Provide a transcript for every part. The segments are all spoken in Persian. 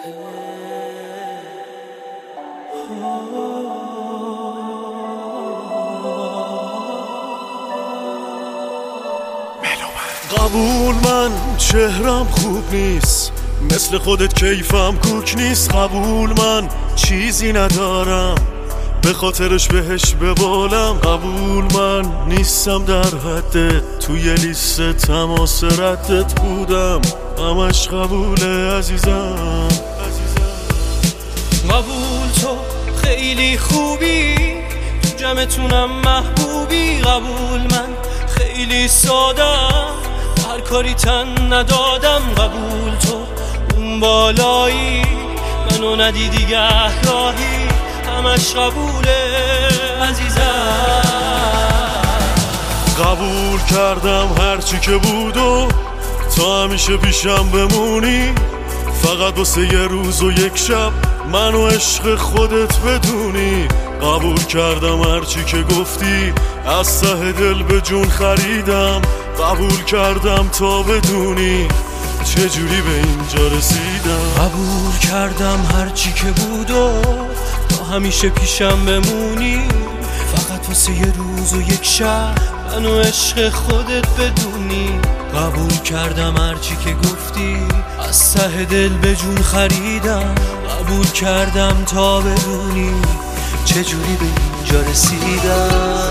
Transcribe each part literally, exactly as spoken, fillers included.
قبول، من چهرم خوب نیست، مثل خودت کیفم کوک نیست. قبول، من چیزی ندارم به خاطرش بهش ببالم. قبول، من نیستم در حدت، توی لیست تماس ردت بودم، همش قبوله عزیزم. قبول، تو خیلی خوبی، تو جمعتونم محبوبی. قبول، من خیلی سادم، هر کاری تن ندادم. قبول، تو اون بالایی، منو ندیدی گهراهی، همش قبوله عزیزم. قبول کردم هرچی که بود و تا همیشه پیشم بمونی، فقط واسه یه روز و یک شب منو عشق خودت بدونی. قبول کردم هرچی که گفتی، از ته دل به جون خریدم. قبول کردم تا بدونی چجوری به اینجا رسیدم. قبول کردم هرچی که بود و تا همیشه پیشم بمونی، فقط واسه یه روز و یک شب منو عشق خودت بدونی. قبول کردم هرچی که گفتی، از ته دل به جون خریدم. قبول کردم تا بدونی چجوری به اینجا رسیدم.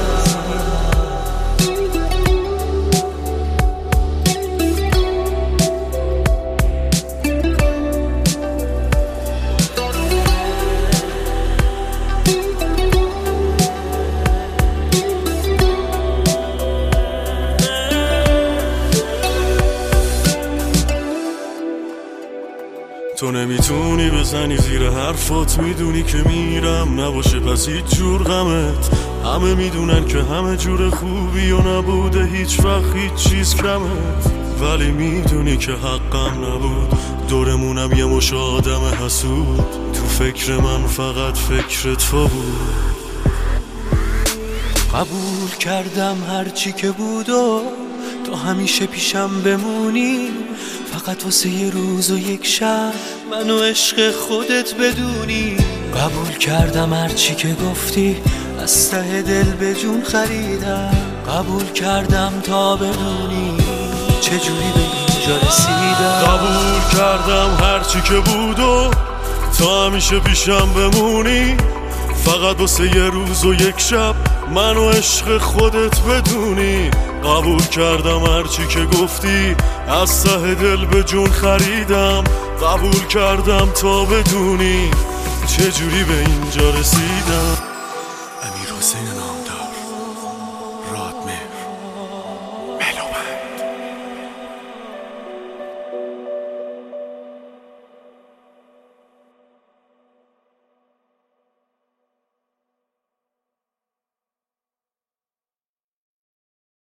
تو نمیتونی بزنی زیر حرفات، میدونی که میرم نباشه پس هیچ جور غمت. همه میدونن که همه جور خوبی و نبوده هیچ وقت هیچ چیز کمت، ولی میدونی که حقم نبود، دورمونم یه مش آدم حسود. تو فکر من فقط فکر تو بود. قبول کردم هرچی که بود و تو همیشه پیشم بمونی، فقط واسه یه روز و یک شب منو عشق خودت بدونی. قبول کردم هرچی که گفتی، از ته دل به جون خریدم. قبول کردم تا بدونی چجوری به اینجا رسیدم. قبول کردم هرچی که بود و تا همیشه پیشم بمونی، فقط واسه یه روز و یک شب منو عشق خودت بدونی. قبول کردم هرچی که گفتی، از ته دل به جون خریدم. قبول کردم تا بدونی چجوری به اینجا رسیدم.